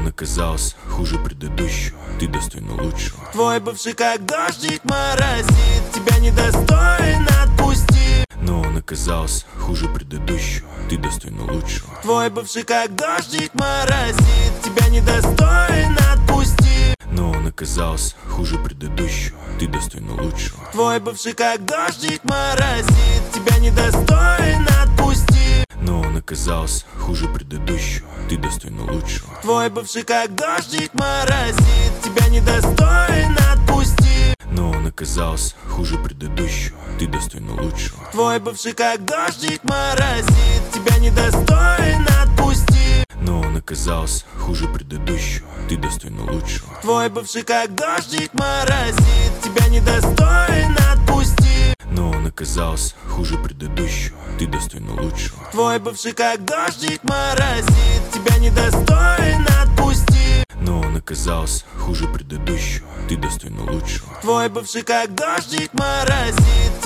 он оказался хуже предыдущего. Ты достойна лучшего. Твой бывший как дождик моросит, тебя недостоин, отпусти. Но он оказался хуже предыдущего. Ты достойна лучшего. Твой бывший как дождик моросит, тебя недостоин, отпусти. Но он оказался хуже предыдущего. Ты достойна лучшего. Твой бывший как дождик моросит, тебя недостоин, отпусти. Но он оказался хуже предыдущего. Ты достойна лучшего. Твой бывший как дождик моросит, тебя недостоин, отпусти. Но он оказался хуже предыдущего. Ты достойна лучшего. Твой бывший как дождик моросит, тебя недостоин, отпусти. Но он оказался хуже предыдущего. Ты достойна лучшего. Твой бывший как дождик моросит, тебя недостоин, отпусти. Но он оказался хуже предыдущего. Ты достойна лучшего. Твой бывший как дождик моросит, тебя недостоин, отпусти. Но он оказался хуже предыдущего. Ты достойна лучшего. Твой бывший как дождик моросит,